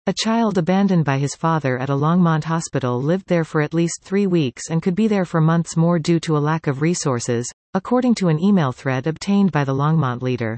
A child abandoned by his father at a Longmont hospital lived there for at least 3 weeks and could be there for months more due to a lack of resources, according to an email thread obtained by the Longmont leader.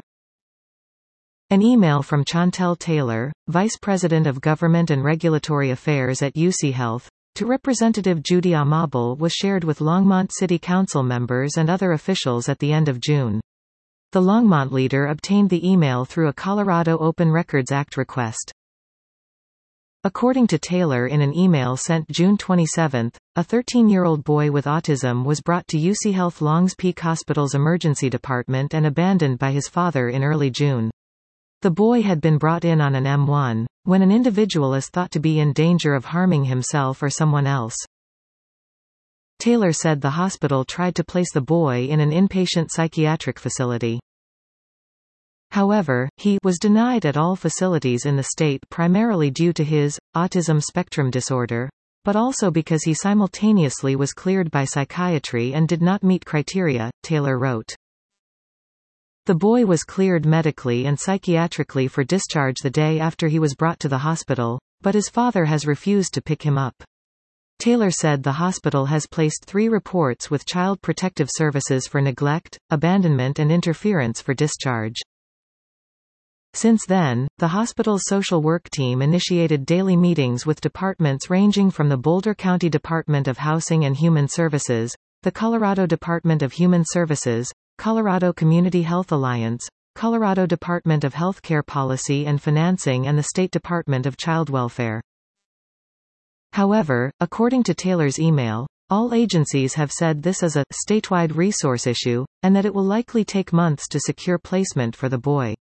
An email from Chantel Taylor, Vice President of Government and Regulatory Affairs at UC Health, to Representative Judy Amabile was shared with Longmont City Council members and other officials at the end of June. The Longmont leader obtained the email through a Colorado Open Records Act request. According to Taylor in an email sent June 27, a 13-year-old boy with autism was brought to UC Health Longs Peak Hospital's emergency department and abandoned by his father in early June. The boy had been brought in on an M1, when an individual is thought to be in danger of harming himself or someone else. Taylor said the hospital tried to place the boy in an inpatient psychiatric facility. However, he was denied at all facilities in the state primarily due to his autism spectrum disorder, but also because he simultaneously was cleared by psychiatry and did not meet criteria, Taylor wrote. The boy was cleared medically and psychiatrically for discharge the day after he was brought to the hospital, but his father has refused to pick him up. Taylor said the hospital has placed 3 reports with Child Protective Services for neglect, abandonment and interference for discharge. Since then, the hospital's social work team initiated daily meetings with departments ranging from the Boulder County Department of Housing and Human Services, the Colorado Department of Human Services, Colorado Community Health Alliance, Colorado Department of Healthcare Policy and Financing and the State Department of Child Welfare. However, according to Taylor's email, all agencies have said this is a statewide resource issue, and that it will likely take months to secure placement for the boy.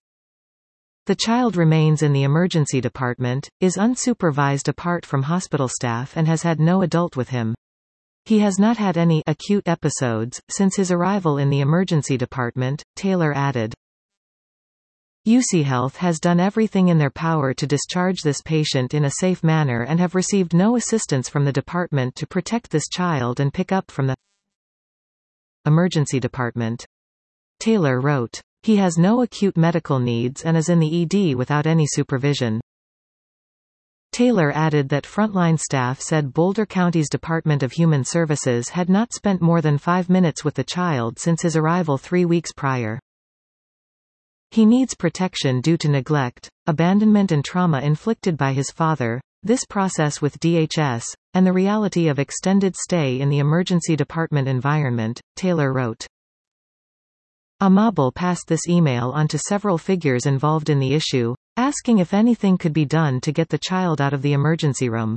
The child remains in the emergency department, is unsupervised apart from hospital staff and has had no adult with him. He has not had any acute episodes since his arrival in the emergency department, Taylor added. UC Health has done everything in their power to discharge this patient in a safe manner and have received no assistance from the department to protect this child and pick up from the emergency department. Taylor wrote. He has no acute medical needs and is in the ED without any supervision. Taylor added that frontline staff said Boulder County's Department of Human Services had not spent more than 5 minutes with the child since his arrival 3 weeks prior. He needs protection due to neglect, abandonment and trauma inflicted by his father, this process with DHS, and the reality of extended stay in the emergency department environment, Taylor wrote. Amabile passed this email on to several figures involved in the issue, asking if anything could be done to get the child out of the emergency room.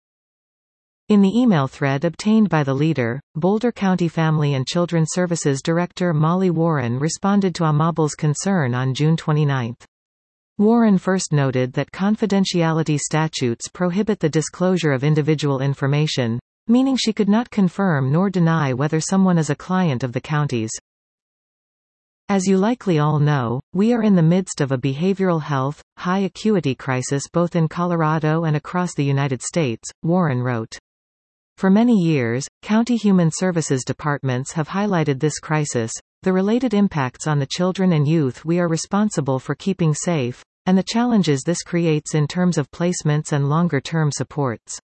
In the email thread obtained by the leader, Boulder County Family and Children Services Director Molly Warren responded to Amabile's concern on June 29. Warren first noted that confidentiality statutes prohibit the disclosure of individual information, meaning she could not confirm nor deny whether someone is a client of the county's. As you likely all know, we are in the midst of a behavioral health, high-acuity crisis both in Colorado and across the United States, Warren wrote. For many years, county human services departments have highlighted this crisis, the related impacts on the children and youth we are responsible for keeping safe, and the challenges this creates in terms of placements and longer-term supports.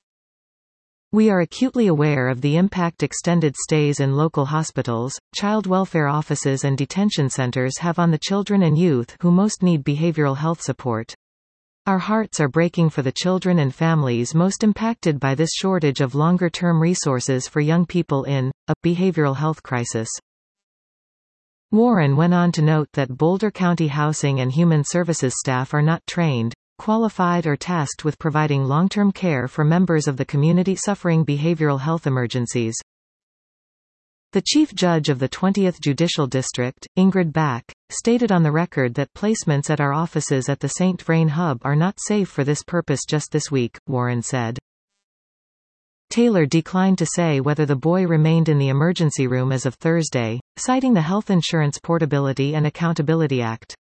We are acutely aware of the impact extended stays in local hospitals, child welfare offices and detention centers have on the children and youth who most need behavioral health support. Our hearts are breaking for the children and families most impacted by this shortage of longer-term resources for young people in a behavioral health crisis. Warren went on to note that Boulder County Housing and Human Services staff are not trained, qualified or tasked with providing long-term care for members of the community suffering behavioral health emergencies. The Chief Judge of the 20th Judicial District, Ingrid Back, stated on the record that placements at our offices at the St. Vrain Hub are not safe for this purpose just this week, Warren said. Taylor declined to say whether the boy remained in the emergency room as of Thursday, citing the Health Insurance Portability and Accountability Act.